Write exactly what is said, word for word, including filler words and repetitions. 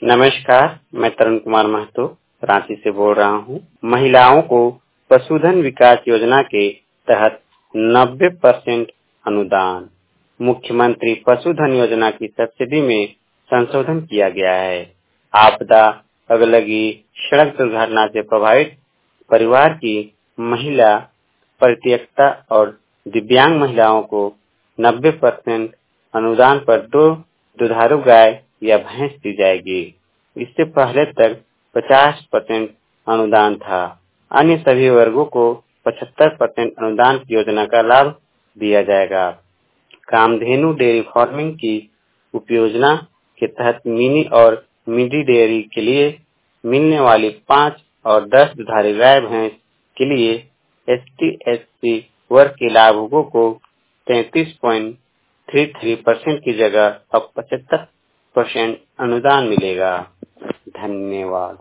नमस्कार, मैं तरुण कुमार महतो रांची से बोल रहा हूँ। महिलाओं को पशुधन विकास योजना के तहत नब्बे परसेंट अनुदान। मुख्यमंत्री पशुधन योजना की सब्सिडी में संशोधन किया गया है। आपदा, अगलगी, सड़क दुर्घटना से प्रभावित परिवार की महिला, परित्यक्ता और दिव्यांग महिलाओं को नब्बे परसेंट अनुदान पर दो दुधारू गाय या भैंस दी जाएगी। इससे पहले तक पचास परसेंट अनुदान था। अन्य सभी वर्गों को पचहत्तर परसेंट अनुदान की योजना का लाभ दिया जाएगा। कामधेनु डेयरी फार्मिंग की उपयोजना के तहत मिनी और मिडी डेयरी के लिए मिलने वाली पाँच और दस दुधारू गाय भैंस के लिए एस टी एस सी वर्ग के लाभुकों को तैंतीस पॉइंट तीन तीन परसेंट की जगह अब पचहत्तर परसेंट अनुदान मिलेगा। धन्यवाद।